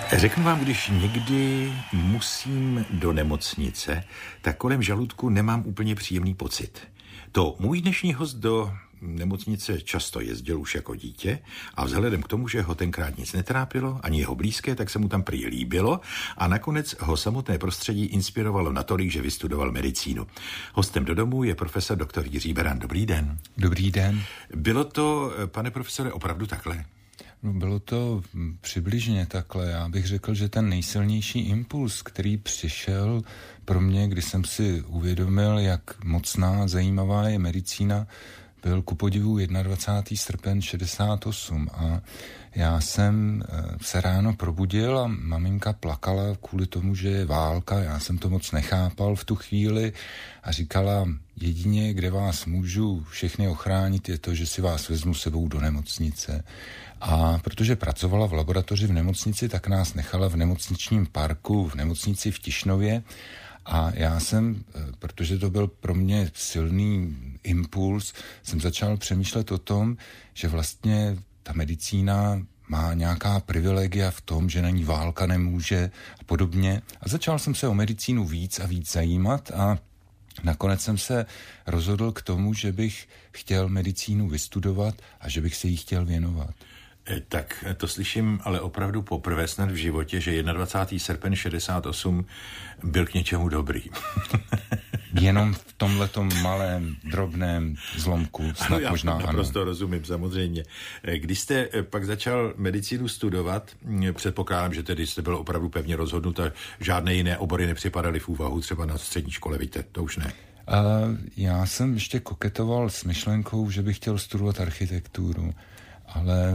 Řeknu vám, když někdy musím do nemocnice, tak kolem žaludku nemám úplně příjemný pocit. To můj dnešní host do nemocnice často jezdil už jako dítě a vzhledem k tomu, že ho tenkrát nic netrápilo, ani jeho blízké, tak se mu tam prý líbilo a nakonec ho samotné prostředí inspirovalo natolik, že vystudoval medicínu. Hostem do domu je profesor doktor Jiří Beran. Dobrý den. Dobrý den. Bylo to, pane profesore, opravdu takhle? No, bylo to přibližně takhle. Já bych řekl, že ten nejsilnější impuls, který přišel pro mě, když jsem si uvědomil, jak mocná, zajímavá je medicína, byl ku podivu 21. srpen 68 a já jsem se ráno probudil a maminka plakala kvůli tomu, že je válka. Já jsem to moc nechápal v tu chvíli a říkala, jedině, kde vás můžu všechny ochránit, je to, že si vás vezmu sebou do nemocnice. A protože pracovala v laboratoři v nemocnici, tak nás nechala v nemocničním parku, v nemocnici v Tišnově. A já jsem, protože to byl pro mě silný impuls, jsem začal přemýšlet o tom, že vlastně ta medicína má nějaká privilegia v tom, že na ní válka nemůže a podobně. A začal jsem se o medicínu víc a víc zajímat a nakonec jsem se rozhodl k tomu, že bych chtěl medicínu vystudovat a že bych se jí chtěl věnovat. Tak to slyším ale opravdu poprvé snad v životě, že 21. srpen 68 byl k něčemu dobrý. Jenom v tomhletom malém, drobném zlomku, snad ano, možná ano. Naprosto rozumím, samozřejmě. Když jste pak začal medicínu studovat, předpokládám, že tedy jste byl opravdu pevně rozhodnut a žádné jiné obory nepřipadaly v úvahu, třeba na střední škole, víte, to už ne. Já jsem ještě koketoval s myšlenkou, že bych chtěl studovat architekturu. Ale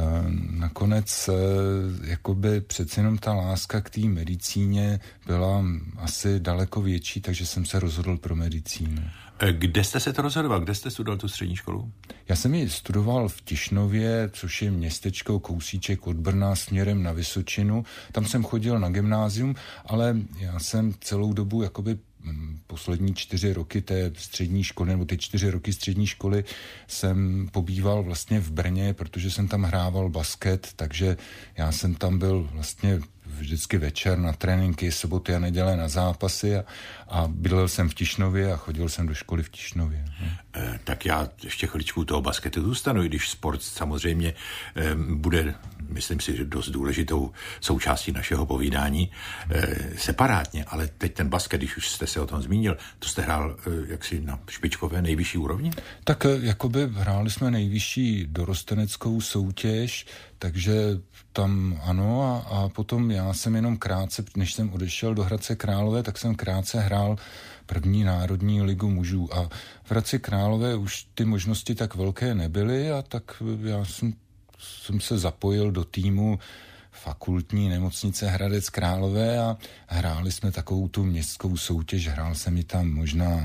nakonec jakoby přeci jenom ta láska k té medicíně byla asi daleko větší, takže jsem se rozhodl pro medicínu. Kde jste se to rozhodoval? Kde jste studoval tu střední školu? Já jsem ji studoval v Tišnově, což je městečko kousíček od Brna směrem na Vysočinu. Tam jsem chodil na gymnázium, ale já jsem celou dobu jakoby poslední 4 roky té střední školy, nebo ty 4 roky střední školy jsem pobýval vlastně v Brně, protože jsem tam hrával basket, takže já jsem tam byl vlastně vždycky večer na tréninky, soboty a neděle na zápasy a bydlel jsem v Tišnově a chodil jsem do školy v Tišnově. Tak já ještě chviličku toho basketu zůstanu, i když sport samozřejmě bude, myslím si, že dost důležitou součástí našeho povídání separátně, ale teď ten basket, když už jste se o tom zmínil, to jste hrál jaksi na špičkové nejvyšší úrovni? Tak jakoby hráli jsme nejvyšší dorosteneckou soutěž, takže tam ano a potom já jsem jenom krátce, než jsem odešel do Hradce Králové, tak jsem krátce hrál první národní ligu mužů a v Hradci Králové už ty možnosti tak velké nebyly a tak já jsem se zapojil do týmu fakultní nemocnice Hradec Králové a hráli jsme takovou tu městskou soutěž, hrál jsem ji tam možná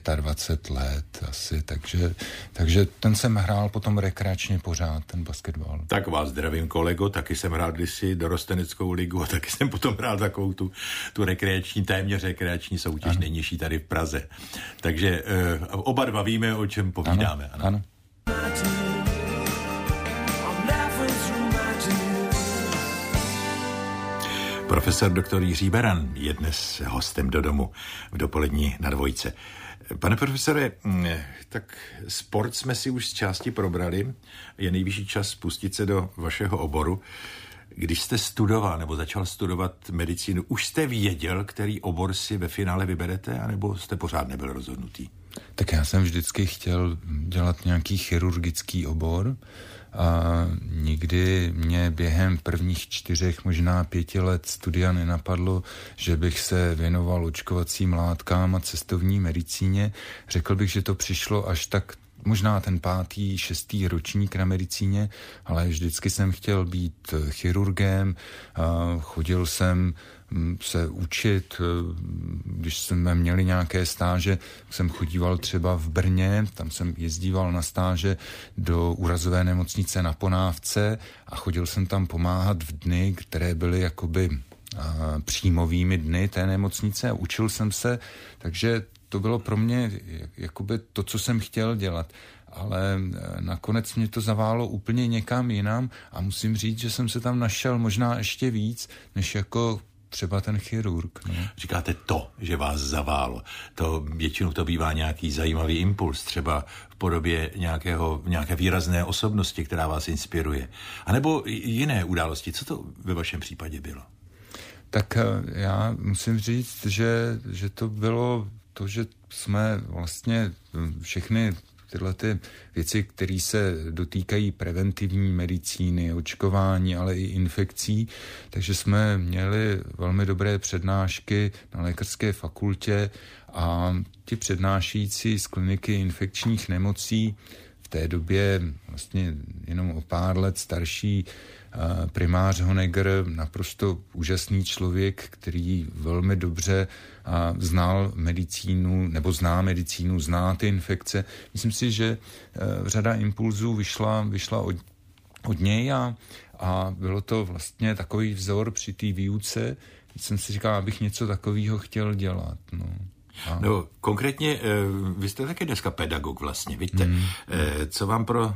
25 let asi, takže ten jsem hrál potom rekreačně pořád, ten basketbal. Tak vás zdravím, kolego, taky jsem hrál kdysi dorosteneckou ligu a taky jsem potom hrál takovou tu rekreační, téměř rekreační soutěž nejnižší tady v Praze. Takže oba dva víme, o čem povídáme. Ano. Profesor doktor Jiří Beran je dnes hostem do domu v dopolední na Dvojce. Pane profesore, tak sport jsme si už z části probrali. Je nejvyšší čas pustit se do vašeho oboru. Když jste studoval nebo začal studovat medicínu, už jste věděl, který obor si ve finále vyberete, anebo jste pořád nebyl rozhodnutý? Tak já jsem vždycky chtěl dělat nějaký chirurgický obor a nikdy mě během prvních 4, možná 5 let studia nenapadlo, že bych se věnoval očkovacím látkám a cestovní medicíně. Řekl bych, že to přišlo až tak možná ten 5., 6. ročník na medicíně, ale vždycky jsem chtěl být chirurgem, chodil jsem se učit, když jsme měli nějaké stáže, jsem chodíval třeba v Brně, tam jsem jezdíval na stáže do úrazové nemocnice na Ponávce a chodil jsem tam pomáhat v dny, které byly jakoby příjmovými dny té nemocnice a učil jsem se, takže to bylo pro mě jakoby to, co jsem chtěl dělat. ale nakonec mě to zaválo úplně někam jinam a musím říct, že jsem se tam našel možná ještě víc, než jako třeba ten chirurg. No. Říkáte to, že vás zaválo. Většinou to bývá nějaký zajímavý impuls, třeba v podobě nějaké výrazné osobnosti, která vás inspiruje. A nebo jiné události. Co to ve vašem případě bylo? Tak já musím říct, že to bylo to, že jsme vlastně všechny tyhle ty věci, které se dotýkají preventivní medicíny, očkování, ale i infekcí, takže jsme měli velmi dobré přednášky na lékařské fakultě a ti přednášející z kliniky infekčních nemocí v té době vlastně jenom o pár let starší primář Honegger, naprosto úžasný člověk, který velmi dobře znal medicínu, nebo zná medicínu, zná ty infekce. Myslím si, že řada impulzů vyšla od něj a bylo to vlastně takový vzor při té výuce. Jsem si říkal, abych něco takového chtěl dělat. No, konkrétně, vy jste taky dneska pedagog vlastně, víte. Co vám pro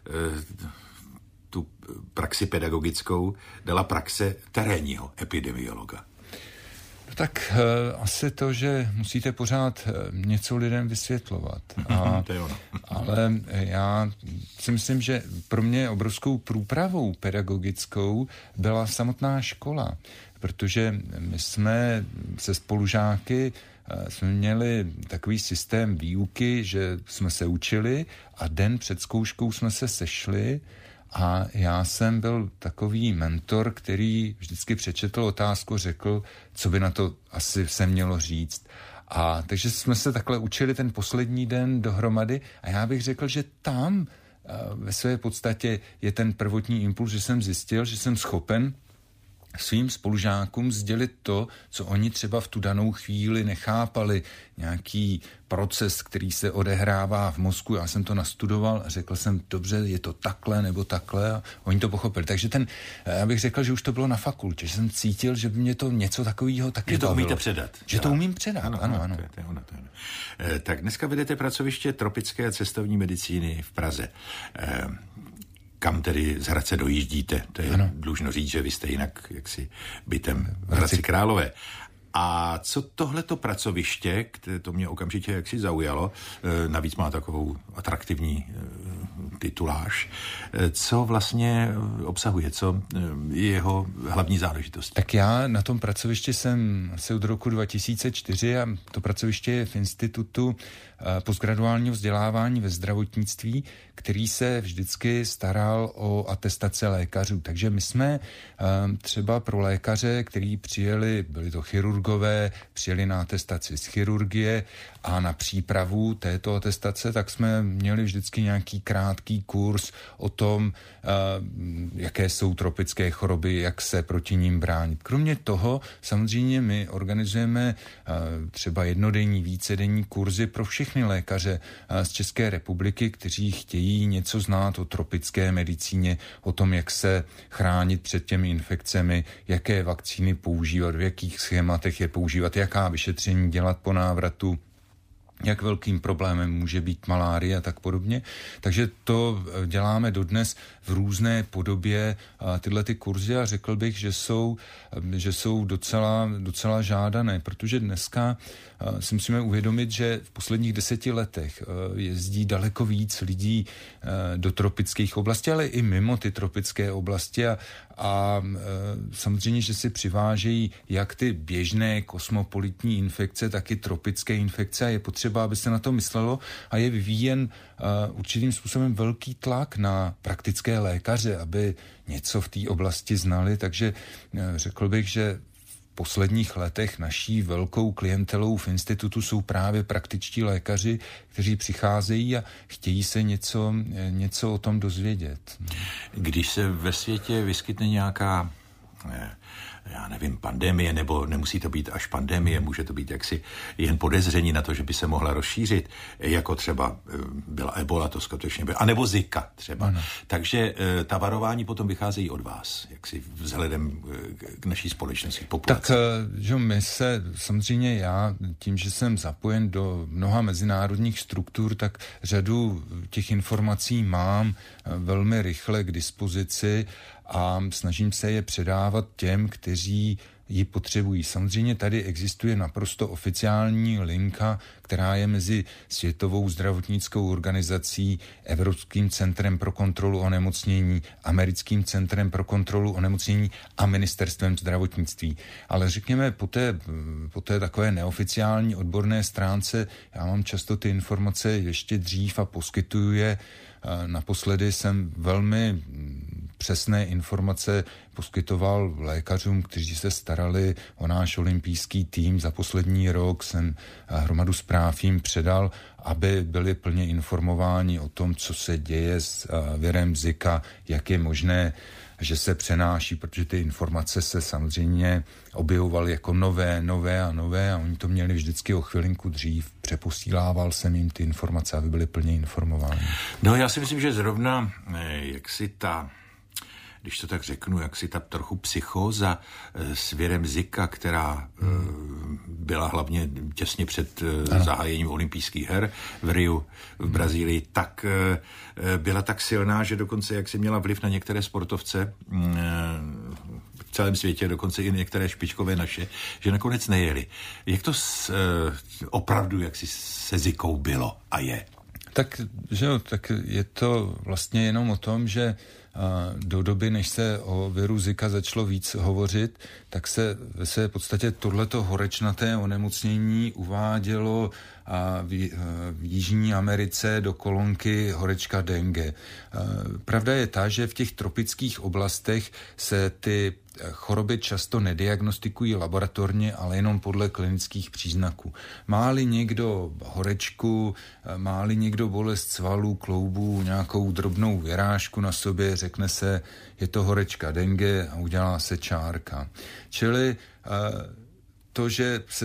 tu praxi pedagogickou dala praxe terénního epidemiologa? Tak asi to, že musíte pořád něco lidem vysvětlovat. To je ono. Ale já si myslím, že pro mě obrovskou průpravou pedagogickou byla samotná škola, protože my jsme se spolužáky jsme měli takový systém výuky, že jsme se učili a den před zkouškou jsme se sešli a já jsem byl takový mentor, který vždycky přečetl otázku, řekl, co by na to asi se mělo říct. A takže jsme se takhle učili ten poslední den dohromady a já bych řekl, že tam ve své podstatě je ten prvotní impuls, že jsem zjistil, že jsem schopen svým spolužákům sdělit to, co oni třeba v tu danou chvíli nechápali, nějaký proces, který se odehrává v mozku. Já jsem to nastudoval a řekl jsem, dobře, je to takhle nebo takhle a oni to pochopili. Takže já bych řekl, že už to bylo na fakultě, že jsem cítil, že by mě to něco takového taky bavilo. Že to umíte předat. Že to umím předat, ano. To je ono. Tak dneska vedete pracoviště tropické a cestovní medicíny v Praze. Kam tedy z Hradce dojíždíte. To je dlužno říct, že vy jste jinak jaksi bytem v Hradci Králové. A co tohleto pracoviště, to mě okamžitě jaksi zaujalo, navíc má takovou atraktivní tituláž, co vlastně obsahuje, co je jeho hlavní záležitost? Tak já na tom pracovišti jsem asi od roku 2004 a to pracoviště je v Institutu postgraduálního vzdělávání ve zdravotnictví, který se vždycky staral o atestace lékařů. Takže my jsme třeba pro lékaře, kteří přijeli, byli to chirurgové, přijeli na atestaci z chirurgie a na přípravu této atestace, tak jsme měli vždycky nějaký krátký kurz o tom, jaké jsou tropické choroby, jak se proti ním bránit. Kromě toho samozřejmě my organizujeme třeba jednodenní, vícedenní kurzy pro všechny lékaře z České republiky, kteří chtějí něco znát o tropické medicíně, o tom, jak se chránit před těmi infekcemi, jaké vakcíny používat, v jakých schématech je používat, jaká vyšetření dělat po návratu, jak velkým problémem může být malárie a tak podobně. Takže to děláme dodnes v různé podobě tyhle ty kurzy a řekl bych, že jsou docela žádané, protože dneska si musíme uvědomit, že v posledních 10 letech jezdí daleko víc lidí do tropických oblastí, ale i mimo ty tropické oblasti a samozřejmě, že si přivážejí jak ty běžné kosmopolitní infekce, tak i tropické infekce a je potřeba, aby se na to myslelo a je vyvíjen určitým způsobem velký tlak na praktické lékaře, aby něco v té oblasti znali, takže řekl bych, že v posledních letech naší velkou klientelou v institutu jsou právě praktičtí lékaři, kteří přicházejí a chtějí se něco o tom dozvědět. Když se ve světě vyskytne nějaká já nevím, pandemie, nebo nemusí to být až pandemie, může to být jaksi jen podezření na to, že by se mohla rozšířit, jako třeba byla ebola, to skutečně byla, anebo Zika třeba. Ano. Takže ta varování potom vycházejí od vás, jaksi vzhledem k naší společnosti, populaci. Tak, že my se, samozřejmě já, tím, že jsem zapojen do mnoha mezinárodních struktur, tak řadu těch informací mám velmi rychle k dispozici a snažím se je předávat těm, kteří ji potřebují. Samozřejmě tady existuje naprosto oficiální linka, která je mezi Světovou zdravotnickou organizací, Evropským centrem pro kontrolu onemocnění, Americkým centrem pro kontrolu onemocnění a Ministerstvem zdravotnictví. Ale řekněme, po té takové neoficiální odborné stránce, já mám často ty informace ještě dřív a poskytuju je. Naposledy jsem velmi přesné informace poskytoval lékařům, kteří se starali o náš olympijský tým. Za poslední rok jsem hromadu zpráv jim předal, aby byli plně informováni o tom, co se děje s virem Zika, jak je možné, že se přenáší, protože ty informace se samozřejmě objevovaly jako nové a oni to měli vždycky o chvilinku dřív. Přeposílával jsem jim ty informace, aby byli plně informováni. No já si myslím, že zrovna když to tak řeknu, jak si ta trochu psychóza s virem Zika, která byla hlavně těsně před zahájením olympijských her v Riu v Brazílii, tak byla tak silná, že dokonce jak si měla vliv na některé sportovce v celém světě, dokonce i některé špičkové naše, že nakonec nejeli. Jak to opravdu jak si se Zikou bylo a je? Tak je to vlastně jenom o tom, že do doby, než se o viru Zika začalo víc hovořit, tak se v podstatě tohleto horečnaté onemocnění uvádělo v Jižní Americe do kolonky horečka dengue. Pravda je ta, že v těch tropických oblastech se ty choroby často nediagnostikují laboratorně, ale jenom podle klinických příznaků. Má-li někdo horečku, má-li někdo bolest svalů, kloubů, nějakou drobnou vyrážku na sobě, řekne se, je to horečka dengue a udělá se čárka. Čili to, že se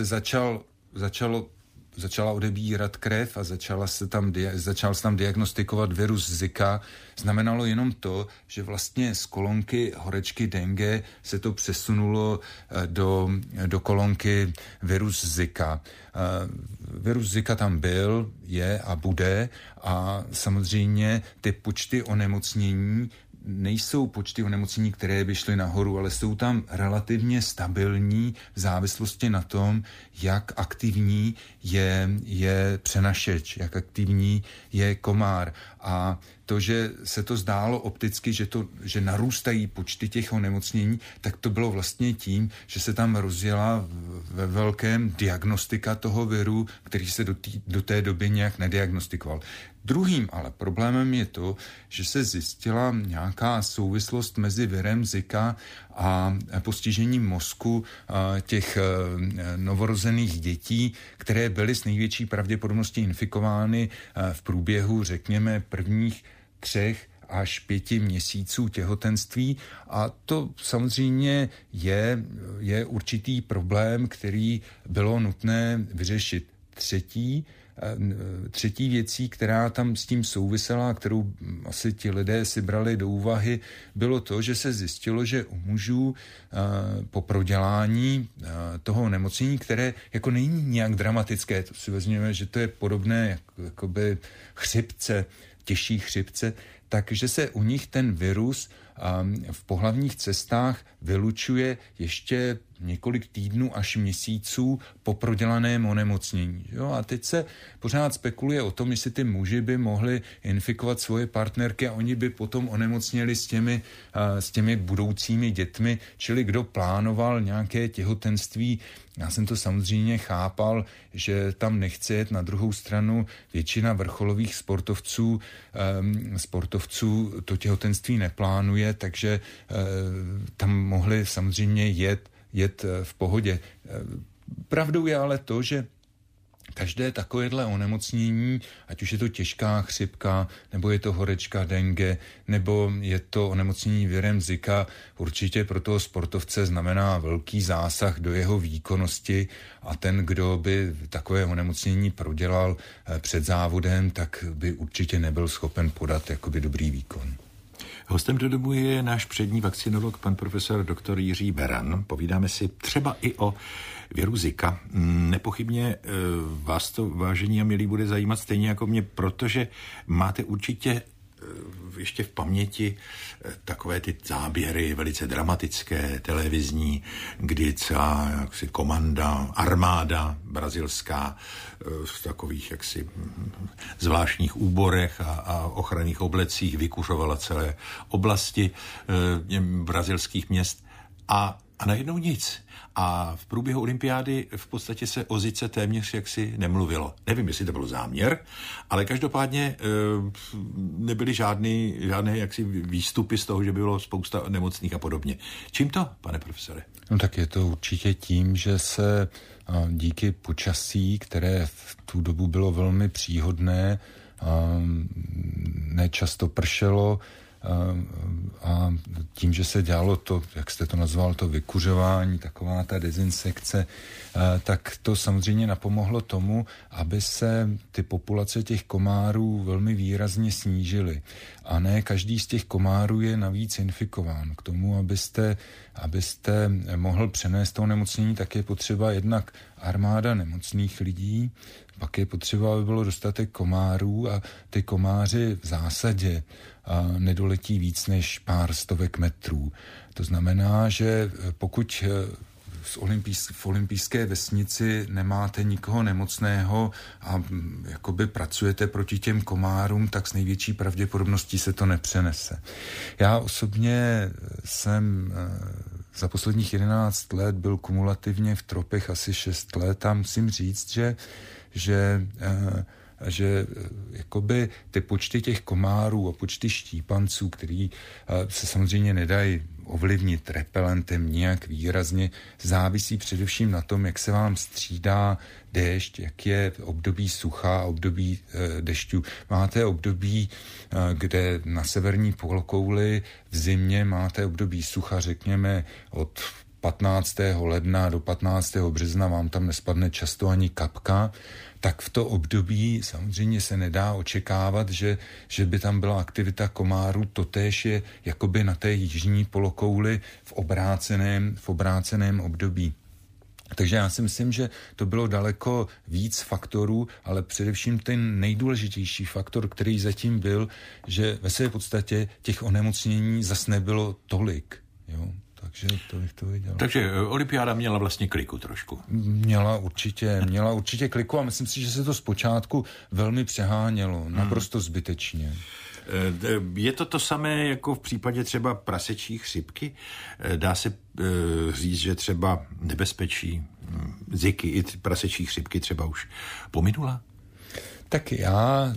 začala odebírat krev a začal se tam diagnostikovat virus Zika, znamenalo jenom to, že vlastně z kolonky horečky dengue se to přesunulo do kolonky virus Zika. Virus Zika tam byl, je a bude a samozřejmě ty počty onemocnění nejsou počty onemocnění, které by šly nahoru, ale jsou tam relativně stabilní v závislosti na tom, jak aktivní je přenašeč, jak aktivní je komár. A to, že se to zdálo opticky, že narůstají počty těch onemocnění, tak to bylo vlastně tím, že se tam rozjela ve velkém diagnostika toho viru, který se do té doby nějak nediagnostikoval. Druhým ale problémem je to, že se zjistila nějaká souvislost mezi virem Zika a postižením mozku těch novorozených dětí, které byly s největší pravděpodobností infikovány v průběhu, řekněme, prvních 3 až 5 měsíců těhotenství a to samozřejmě je určitý problém, který bylo nutné vyřešit. Třetí věcí, která tam s tím souvisela, kterou asi ti lidé si brali do úvahy, bylo to, že se zjistilo, že u mužů po prodělání toho onemocnění, které jako není nějak dramatické, to si vezměme, že to je podobné jakoby chřipce, těžší chřipce, takže se u nich ten virus v pohlavních cestách vylučuje ještě několik týdnů až měsíců po prodělaném onemocnění. Jo? A teď se pořád spekuluje o tom, jestli ty muži by mohli infikovat svoje partnerky a oni by potom onemocněli s těmi budoucími dětmi, čili kdo plánoval nějaké těhotenství. Já jsem to samozřejmě chápal, že tam nechce jet. Na druhou stranu většina vrcholových sportovců to těhotenství neplánuje, takže tam mohli samozřejmě jet v pohodě. Pravdou je ale to, že každé takovéhle onemocnění, ať už je to těžká chřipka, nebo je to horečka dengue, nebo je to onemocnění virem Zika, určitě pro toho sportovce znamená velký zásah do jeho výkonnosti a ten, kdo by takové onemocnění prodělal před závodem, tak by určitě nebyl schopen podat jakoby dobrý výkon. Hostem do domu je náš přední vakcinolog, pan profesor dr. Jiří Beran. Povídáme si třeba i o viru Zika. Nepochybně vás to, vážení a milí, bude zajímat stejně jako mě, protože máte určitě ještě v paměti takové ty záběry velice dramatické, televizní, kdy celá jaksi komanda, armáda brazilská v takových jaksi zvláštních úborech a ochranných oblecích vykuřovala celé oblasti brazilských měst a najednou nic. A v průběhu olympiády v podstatě se o Zice téměř jaksi nemluvilo. Nevím, jestli to byl záměr, ale každopádně nebyly žádné jaksi výstupy z toho, že bylo spousta nemocných a podobně. Čím to, pane profesore? No tak je to určitě tím, že se díky počasí, které v tu dobu bylo velmi příhodné, nečasto pršelo, a tím, že se dělalo to, jak jste to nazval, to vykuřování, taková ta dezinsekce, tak to samozřejmě napomohlo tomu, aby se ty populace těch komárů velmi výrazně snížily. A ne každý z těch komárů je navíc infikován. K tomu, abyste mohl přenést to onemocnění, tak je potřeba jednak armáda nemocných lidí, pak je potřeba, aby bylo dostatek komárů a ty komáři v zásadě nedoletí víc než pár stovek metrů. To znamená, že pokud v olympijské vesnici nemáte nikoho nemocného a jakoby pracujete proti těm komárům, tak s největší pravděpodobností se to nepřenese. Já osobně jsem za posledních 11 let byl kumulativně v tropech asi 6 let a musím říct, že jakoby ty počty těch komárů a počty štípanců, který se samozřejmě nedají ovlivnit repelentem nijak výrazně, závisí především na tom, jak se vám střídá déšť, jak je období sucha a období dešťů. Máte období, kde na severní polokouli v zimě máte období sucha, řekněme od 15. ledna do 15. března vám tam nespadne často ani kapka, tak v to období samozřejmě se nedá očekávat, že by tam byla aktivita komárů, totéž je jakoby na té jižní polokouli v obráceném období. Takže já si myslím, že to bylo daleko víc faktorů, ale především ten nejdůležitější faktor, který zatím byl, že ve své podstatě těch onemocnění zas nebylo tolik, jo. Takže to bych to viděl. Takže olympiáda měla vlastně kliku trošku. Měla určitě kliku a myslím si, že se to zpočátku velmi přehánělo, naprosto zbytečně. Je to samé jako v případě třeba prasečí chřipky? Dá se říct, že třeba nebezpečí Ziky i prasečí chřipky třeba už pominula? Tak já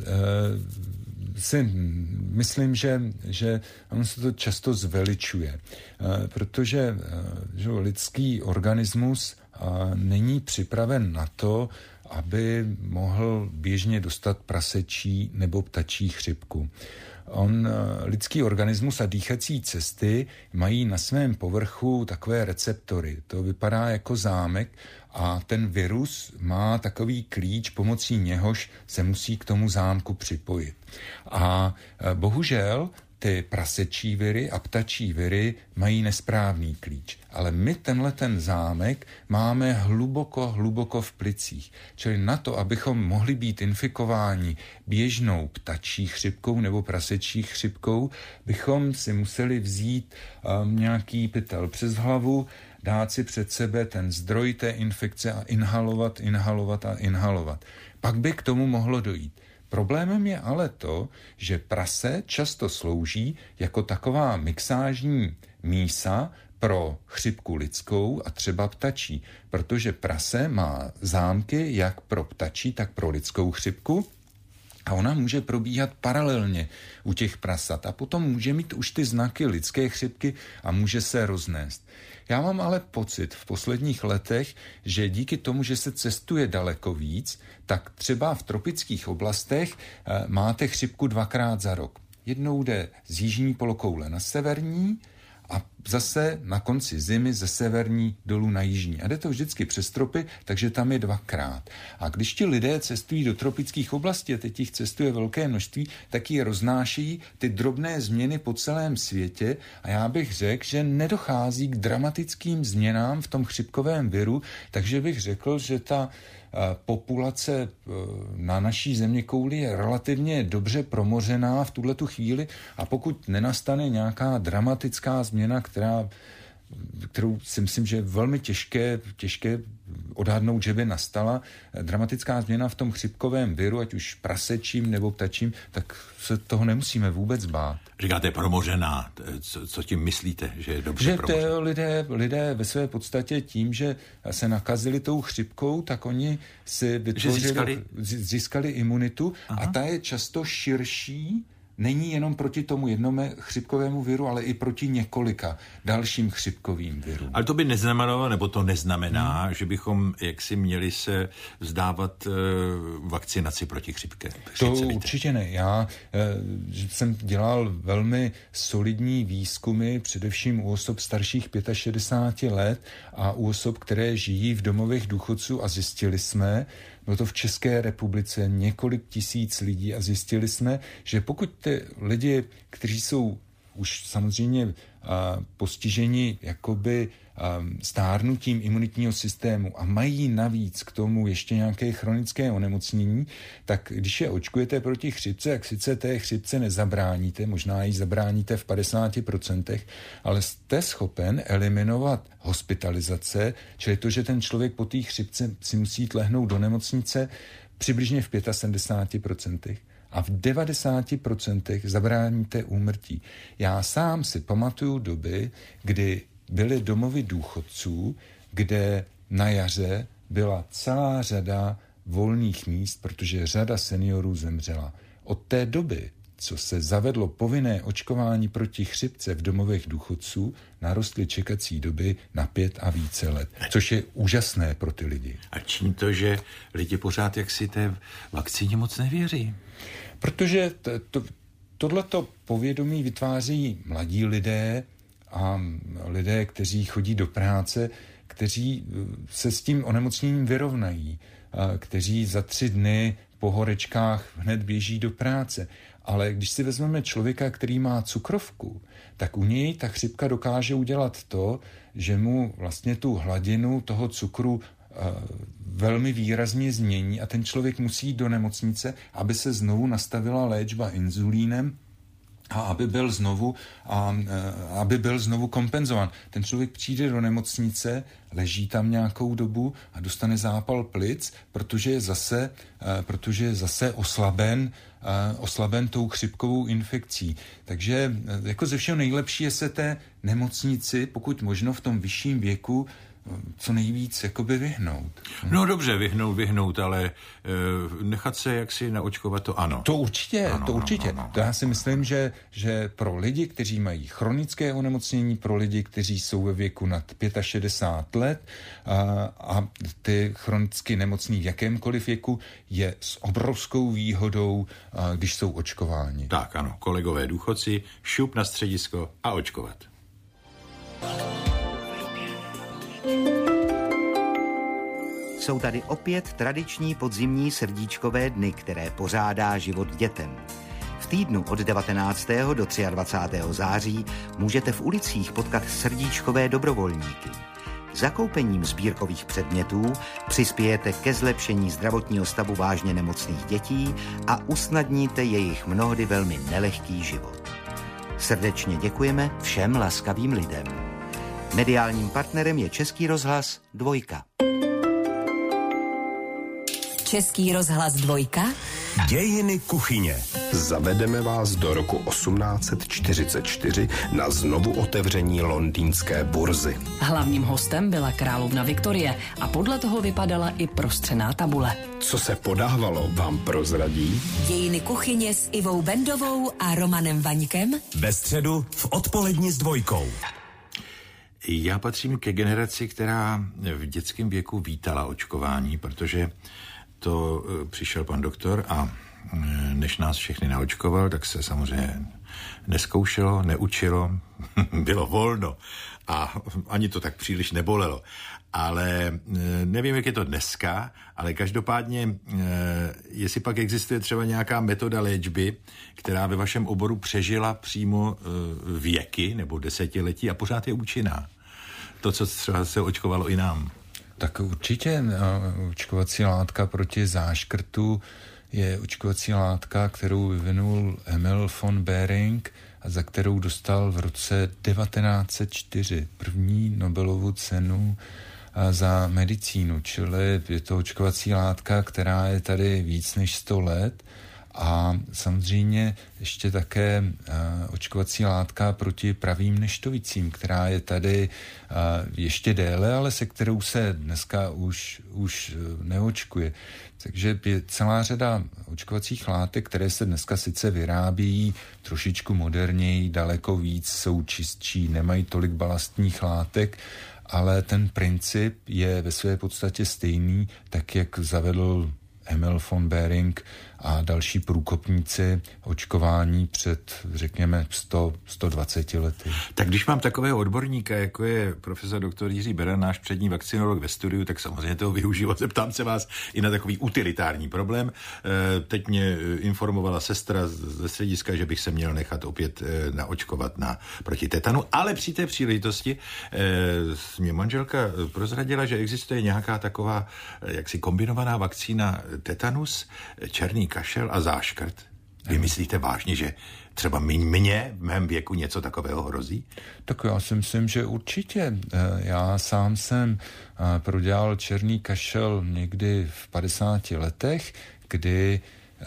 si myslím, že on se to často zveličuje, protože že lidský organismus není připraven na to, aby mohl běžně dostat prasečí nebo ptačí chřipku. Lidský organismus a dýchací cesty mají na svém povrchu takové receptory. To vypadá jako zámek a ten virus má takový klíč, pomocí něhož se musí k tomu zámku připojit. A bohužel ty prasečí viry a ptačí viry mají nesprávný klíč. Ale my ten zámek máme hluboko v plicích. Čili na to, abychom mohli být infikováni běžnou ptačí chřipkou nebo prasečí chřipkou, bychom si museli vzít nějaký pytel přes hlavu, dát si před sebe ten zdroj té infekce a inhalovat. Pak by k tomu mohlo dojít. Problémem je ale to, že prase často slouží jako taková mixážní mísa pro chřipku lidskou a třeba ptačí, protože prase má zámky jak pro ptačí, tak pro lidskou chřipku A ona může probíhat paralelně u těch prasat a potom může mít už ty znaky lidské chřipky a může se roznést. Já mám ale pocit v posledních letech, že díky tomu, že se cestuje daleko víc, tak třeba v tropických oblastech máte chřipku 2krát za rok. Jednou jde z jižní polokoule na severní a zase na konci zimy ze severní dolů na jižní. A jde to vždycky přes tropy, takže tam je 2krát. A když ti lidé cestují do tropických oblastí, a teď jich cestuje velké množství, tak ji roznášejí ty drobné změny po celém světě a já bych řekl, že nedochází k dramatickým změnám v tom chřipkovém viru, takže bych řekl, že ta populace na naší zeměkouli je relativně dobře promořená v tuhletu chvíli a pokud nenastane nějaká dramatická změna, kterou si myslím, že je velmi těžké odhadnout, že by nastala dramatická změna v tom chřipkovém viru, ať už prasečím nebo ptačím, tak se toho nemusíme vůbec bát. Říkáte promořená, co tím myslíte, že je dobře promořená? Že lidé ve své podstatě tím, že se nakazili tou chřipkou, tak oni si získali imunitu. Aha. A ta je často širší, není jenom proti tomu jednomu chřipkovému viru, ale i proti několika dalším chřipkovým virům. Ale to by neznamenalo, nebo to neznamená, že bychom jaksi měli se vzdávat vakcinaci proti chřipce. To určitě ne. Já jsem dělal velmi solidní výzkumy, především u osob starších 65 let a u osob, které žijí v domovech důchodců a zjistili jsme, bylo to v České republice několik tisíc lidí a zjistili jsme, že pokud ty lidi, kteří jsou už samozřejmě postiženi jakoby stárnutím imunitního systému a mají navíc k tomu ještě nějaké chronické onemocnění, tak když je očkujete proti chřipce, jak sice té chřipce nezabráníte, možná ji zabráníte v 50%, ale jste schopen eliminovat hospitalizace, čili to, že ten člověk po té chřipce si musí lehnout do nemocnice přibližně v 75%. A v 90% zabráníte úmrtí. Já sám si pamatuju doby, kdy byly domovy důchodců, kde na jaře byla celá řada volných míst, protože řada seniorů zemřela. Od té doby, co se zavedlo povinné očkování proti chřipce v domovech důchodců, narostly čekací doby na 5 a více let, což je úžasné pro ty lidi. A čím to, že lidi pořád jaksi té vakcíně moc nevěří? Protože tohleto povědomí vytváří mladí lidé a lidé, kteří chodí do práce, kteří se s tím onemocněním vyrovnají, kteří za 3 dny po horečkách hned běží do práce. Ale když si vezmeme člověka, který má cukrovku, tak u něj ta chřipka dokáže udělat to, že mu vlastně tu hladinu toho cukru velmi výrazně změní a ten člověk musí jít do nemocnice, aby se znovu nastavila léčba inzulínem a aby byl znovu kompenzovan. Ten člověk přijde do nemocnice, leží tam nějakou dobu a dostane zápal plic, protože je zase oslaben tou chřipkovou infekcí. Takže jako ze všeho nejlepší je se té nemocnici, pokud možno v tom vyšším věku, co nejvíc jakoby vyhnout. No dobře, vyhnout, ale nechat se jaksi naočkovat, to ano. To určitě. To já si myslím, že pro lidi, kteří mají chronické onemocnění, pro lidi, kteří jsou ve věku nad 65 let a ty chronicky nemocní v jakémkoliv věku, je s obrovskou výhodou, když jsou očkováni. Tak ano, kolegové důchodci, šup na středisko a očkovat. Jsou tady opět tradiční podzimní srdíčkové dny, které pořádá Život dětem. V týdnu od 19. do 23. září můžete v ulicích potkat srdíčkové dobrovolníky. Zakoupením sbírkových předmětů přispějete ke zlepšení zdravotního stavu vážně nemocných dětí a usnadníte jejich mnohdy velmi nelehký život. Srdečně děkujeme všem laskavým lidem. Mediálním partnerem je Český rozhlas 2. Český rozhlas 2. Dějiny kuchyně. Zavedeme vás do roku 1844 na znovu otevření londýnské burzy. Hlavním hostem byla královna Viktorie a podle toho vypadala i prostřená tabule. Co se podávalo, vám prozradí Dějiny kuchyně s Ivou Bendovou a Romanem Vaňkem ve středu v Odpoledni s 2. Já patřím ke generaci, která v dětském věku vítala očkování, protože to přišel pan doktor a než nás všechny naočkoval, tak se samozřejmě neskoušelo, neučilo, bylo volno a ani to tak příliš nebolelo. Ale nevím, jak je to dneska, ale každopádně, jestli pak existuje třeba nějaká metoda léčby, která ve vašem oboru přežila přímo věky nebo desetiletí a pořád je účinná. To, co třeba se očkovalo i nám. Tak určitě očkovací látka proti záškrtu je očkovací látka, kterou vyvinul Emil von Behring a za kterou dostal v roce 1904 první Nobelovu cenu za medicínu, čili je to očkovací látka, která je tady víc než 100 let a samozřejmě ještě také očkovací látka proti pravým neštovicím, která je tady ještě déle, ale se kterou se dneska už neočkuje. Takže je celá řada očkovacích látek, které se dneska sice vyrábějí trošičku moderněji, daleko víc, jsou čistší, nemají tolik balastních látek, ale ten princip je ve své podstatě stejný, tak jak zavedl Emil von Behring a další průkopníci očkování před, řekněme, 120 lety. Tak když mám takového odborníka, jako je profesor doktor Jiří Beran, náš přední vakcinolog ve studiu, tak samozřejmě toho využiju a zeptám se vás i na takový utilitární problém. Teď mě informovala sestra ze střediska, že bych se měl nechat opět naočkovat proti tetanu, ale při té příležitosti mě manželka prozradila, že existuje nějaká taková jaksi kombinovaná vakcína tetanus, černý kašel a záškrt. Vy myslíte vážně, že třeba mě v mém věku něco takového hrozí? Tak já si myslím, že určitě. Já sám jsem prodělal černý kašel někdy v 50 letech, kdy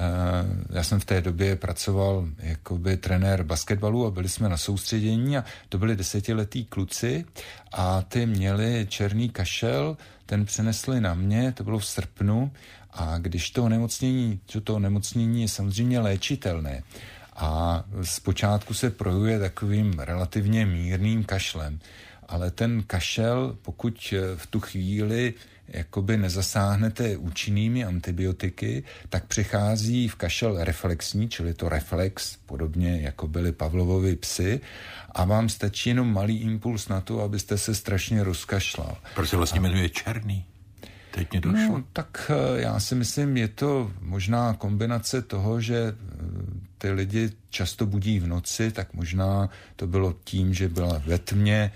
já jsem v té době pracoval jakoby trenér basketbalu a byli jsme na soustředění a to byli 10letí kluci a ty měli černý kašel, ten přenesli na mě, to bylo v srpnu a když to onemocnění je samozřejmě léčitelné a zpočátku se projevuje takovým relativně mírným kašlem, ale ten kašel, pokud v tu chvíli jakoby nezasáhnete účinnými antibiotiky, tak přechází v kašel reflexní, čili to reflex, podobně jako byly Pavlovovi psy, a vám stačí jenom malý impuls na to, abyste se strašně rozkašlal. Proč se vlastně jmenuje černý? Teď mě došlo. No, tak já si myslím, je to možná kombinace toho, že ty lidi často budí v noci, tak možná to bylo tím, že byla ve tmě,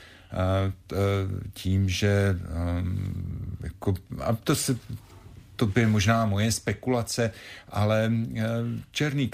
tím, že jako, a to by možná moje spekulace, ale černý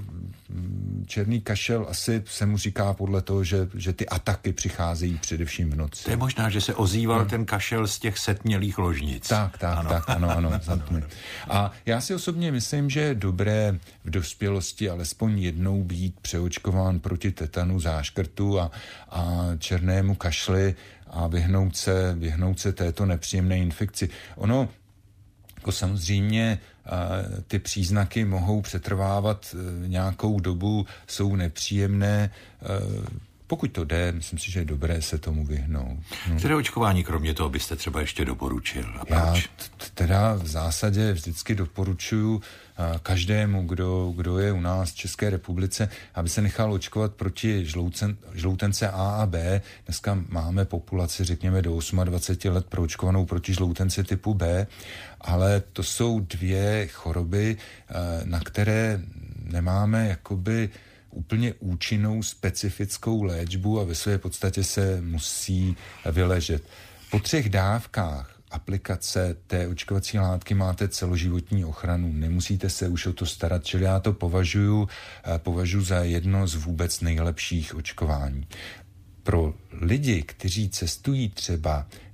kašel asi se mu říká podle toho, že ty ataky přicházejí především v noci. To je možná, že se ozýval ten kašel z těch setmělých ložnic. Tak, ano. A já si osobně myslím, že je dobré v dospělosti alespoň jednou být přeočkován proti tetanu, záškrtu a černému kašli a vyhnout se této nepříjemné infekci. Ono jako samozřejmě ty příznaky mohou přetrvávat nějakou dobu, jsou nepříjemné. Pokud to jde, myslím si, že je dobré se tomu vyhnout. Které očkování kromě toho byste třeba ještě doporučil? A proč? Já teda v zásadě vždycky doporučuji každému, kdo je u nás v České republice, aby se nechal očkovat proti žloutence A a B. Dneska máme populaci, řekněme, do 28 let proočkovanou proti žloutenci typu B, ale to jsou dvě choroby, na které nemáme jakoby úplně účinnou specifickou léčbu a ve své podstatě se musí vyležet. Po 3 dávkách aplikace té očkovací látky máte celoživotní ochranu, nemusíte se už o to starat, čili já to považuji za jedno z vůbec nejlepších očkování. Pro lidi, kteří cestují třeba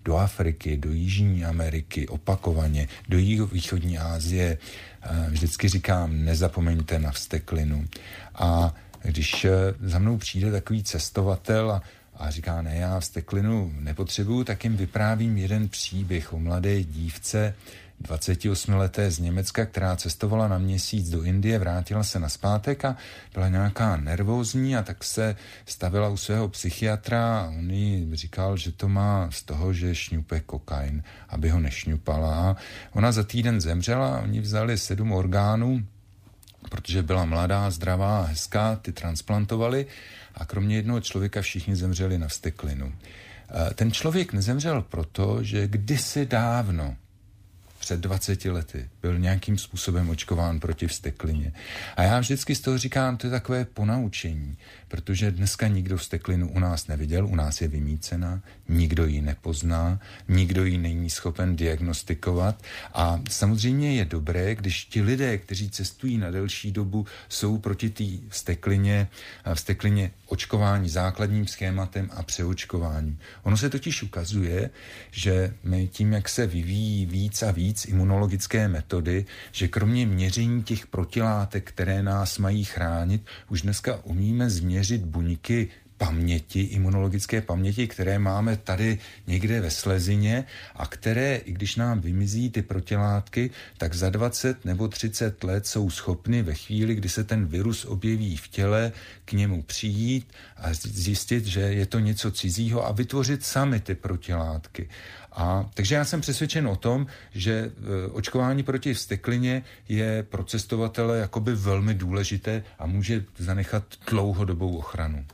do Afriky, do Jižní Ameriky, opakovaně, do jihovýchodní Asie. Vždycky říkám, nezapomeňte na vsteklinu. A když za mnou přijde takový cestovatel a říká, ne, já vsteklinu nepotřebuju, tak jim vyprávím jeden příběh o mladé dívce, 28leté z Německa, která cestovala na měsíc do Indie, vrátila se nazpátek a byla nějaká nervózní a tak se stavila u svého psychiatra a on jí říkal, že to má z toho, že šňupe kokain, aby ho nešňupala. A ona za týden zemřela, oni vzali 7 orgánů, protože byla mladá, zdravá a hezká, ty transplantovali a kromě jednoho člověka všichni zemřeli na vsteklinu. Ten člověk nezemřel proto, že kdysi dávno, před 20 lety, byl nějakým způsobem očkován proti vzteklině. A já vždycky z toho říkám, to je takové ponaučení, protože dneska nikdo vzteklinu u nás neviděl, u nás je vymýcená, nikdo ji nepozná, nikdo ji není schopen diagnostikovat a samozřejmě je dobré, když ti lidé, kteří cestují na delší dobu, jsou proti té vzteklině očkování základním schématem a přeočkováním. Ono se totiž ukazuje, že my tím, jak se vyvíjí víc a víc imunologické metody, že kromě měření těch protilátek, které nás mají chránit, už dneska umíme změřit buňky paměti, imunologické paměti, které máme tady někde ve slezině a které, i když nám vymizí ty protilátky, tak za 20 nebo 30 let jsou schopny ve chvíli, kdy se ten virus objeví v těle, k němu přijít a zjistit, že je to něco cizího a vytvořit sami ty protilátky. Takže já jsem přesvědčen o tom, že očkování proti vzteklině je pro cestovatele jakoby velmi důležité a může zanechat dlouhodobou ochranu.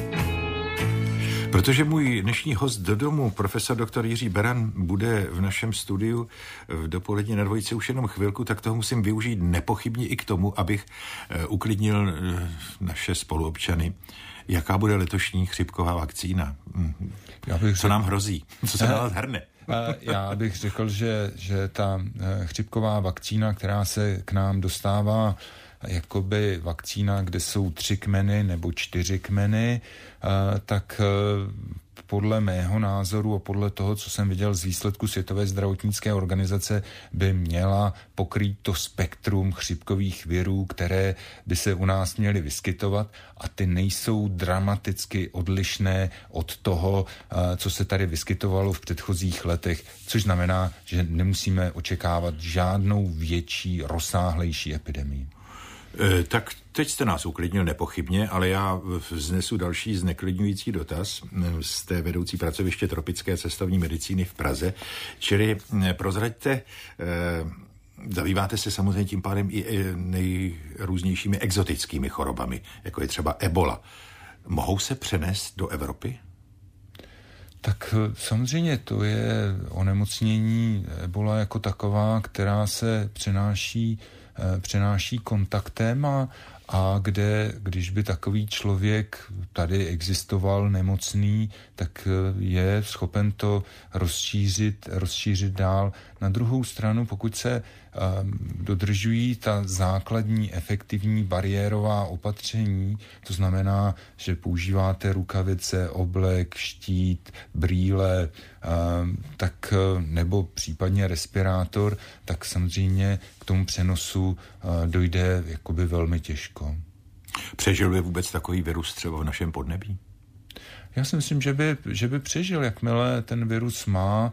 Protože můj dnešní host do domu, profesor dr. Jiří Beran, bude v našem studiu v dopolední na Dvojici už jenom chvilku, tak toho musím využít nepochybně i k tomu, abych uklidnil naše spoluobčany. Jaká bude letošní chřipková vakcína? Co nám hrozí? Co se nás hrne? Já bych řekl, že ta chřipková vakcína, která se k nám dostává, jakoby vakcína, kde jsou 3 kmeny nebo 4 kmeny, tak podle mého názoru a podle toho, co jsem viděl z výsledku Světové zdravotnické organizace, by měla pokrýt to spektrum chřipkových virů, které by se u nás měly vyskytovat a ty nejsou dramaticky odlišné od toho, co se tady vyskytovalo v předchozích letech, což znamená, že nemusíme očekávat žádnou větší, rozsáhlejší epidemii. Tak teď jste nás uklidnil nepochybně, ale já vznesu další zneklidňující dotaz z té vedoucí pracoviště tropické cestovní medicíny v Praze. Čili prozraďte, zabýváte se samozřejmě tím pádem i nejrůznějšími exotickými chorobami, jako je třeba ebola. Mohou se přenést do Evropy? Tak samozřejmě to je onemocnění ebola jako taková, která se přenáší kontaktem a kde, když by takový člověk tady existoval nemocný, tak je schopen to rozšířit dál. Na druhou stranu, pokud se dodržují ta základní efektivní bariérová opatření, to znamená, že používáte rukavice, oblek, štít, brýle, tak nebo případně respirátor, tak samozřejmě k tomu přenosu dojde jakoby velmi těžko. Přežil by vůbec takový virus třeba v našem podnebí? Já si myslím, že by přežil, jakmile ten virus má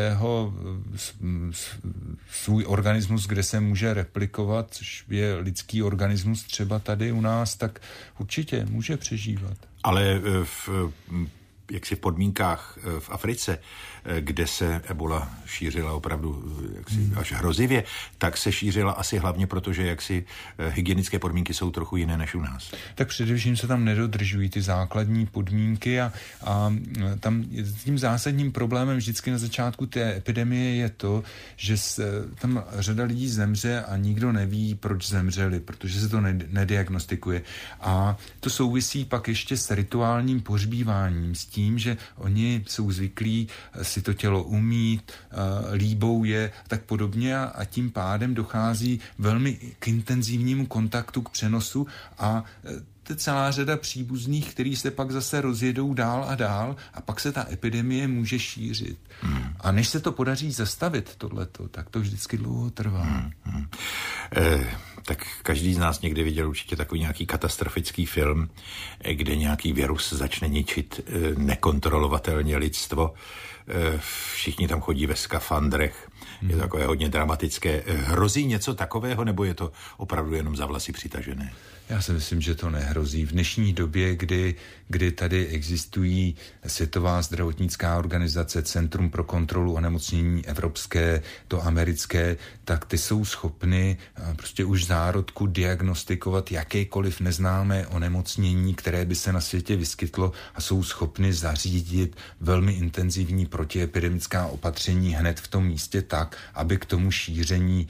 svůj organismus, kde se může replikovat, což je lidský organismus třeba tady u nás, tak určitě může přežívat. Ale v podmínkách v Africe, kde se ebola šířila opravdu až hrozivě, tak se šířila asi hlavně proto, že hygienické podmínky jsou trochu jiné než u nás. Tak především se tam nedodržují ty základní podmínky a tam tím zásadním problémem vždycky na začátku té epidemie je to, že tam řada lidí zemře a nikdo neví, proč zemřeli, protože se to nediagnostikuje. A to souvisí pak ještě s rituálním pohřbíváním, s tím, že oni jsou zvyklí si to tělo umýt, líbou je tak podobně a tím pádem dochází velmi k intenzivnímu kontaktu, k přenosu a vznikne celá řada příbuzných, který se pak zase rozjedou dál a dál a pak se ta epidemie může šířit. A než se to podaří zastavit tohleto, tak to vždycky dlouho trvá. Tak každý z nás někdy viděl určitě takový nějaký katastrofický film, kde nějaký virus začne ničit nekontrolovatelně lidstvo. Všichni tam chodí ve skafandrech. Je to takové hodně dramatické. Hrozí něco takového, nebo je to opravdu jenom za vlasy přitažené? Já si myslím, že to nehrozí. V dnešní době, kdy tady existují Světová zdravotnická organizace, Centrum pro kontrolu onemocnění evropské, to americké, tak ty jsou schopny prostě už zárodku diagnostikovat jakékoliv neznámé onemocnění, které by se na světě vyskytlo, a jsou schopny zařídit velmi intenzivní protiepidemická opatření hned v tom místě tak, aby k tomu šíření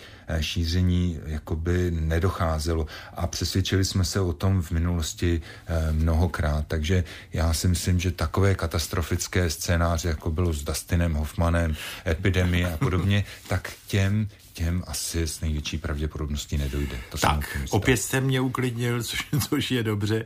jakoby nedocházelo. A přesvědčili jsme se o tom v minulosti mnohokrát, takže já si myslím, že takové katastrofické scénáře, jako bylo s Dustinem Hoffmanem, epidemie a podobně, tak těm asi s největší pravděpodobností nedojde. Tak, opět jste mě uklidnil, což je dobře.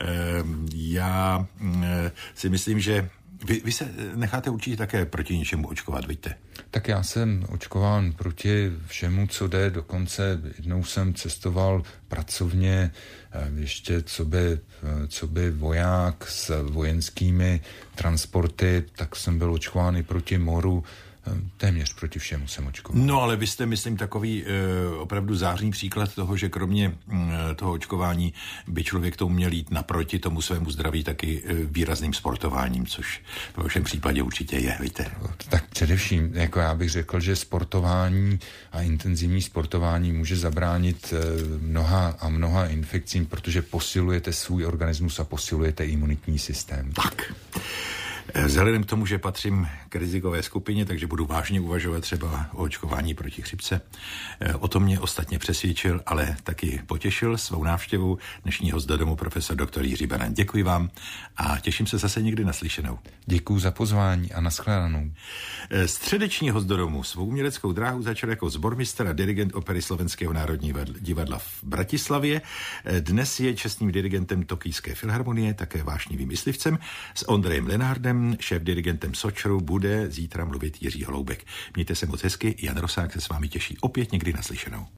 Já si myslím, že vy se necháte určitě také proti něčemu očkovat, vidíte? Tak já jsem očkován proti všemu, co jde. Dokonce jednou jsem cestoval pracovně ještě co by voják s vojenskými transporty, tak jsem byl očkován i proti moru. Téměř proti všemu jsem očkoval. No ale vy jste, myslím, takový opravdu zářný příklad toho, že kromě toho očkování by člověk tomu měl jít naproti tomu svému zdraví taky výrazným sportováním, což v vašem případě určitě je, víte. Tak především, jako já bych řekl, že sportování a intenzivní sportování může zabránit mnoha infekcím, protože posilujete svůj organismus a posilujete imunitní systém. Tak. Vzhledem k tomu, že patřím k rizikové skupině, takže budu vážně uvažovat třeba o očkování proti chřipce. O tom mě ostatně přesvědčil, ale taky potěšil svou návštěvou dnešní host do domu profesor dr. Jiří Beran. Děkuji vám a těším se zase někdy naslyšenou. Děkuji za pozvání a nashledanou. Středeční host do domu svou uměleckou dráhu začal jako sbormistr a dirigent opery Slovenského národního divadla v Bratislavě. Dnes je čestným dirigentem Tokijské filharmonie, také vášnivým myslivcem. S Ondrejem Lenárdem, šéf-dirigentem Sočru, bude zítra mluvit Jiří Holoubek. Mějte se moc hezky, Jan Rosák se s vámi těší opět někdy naslyšenou.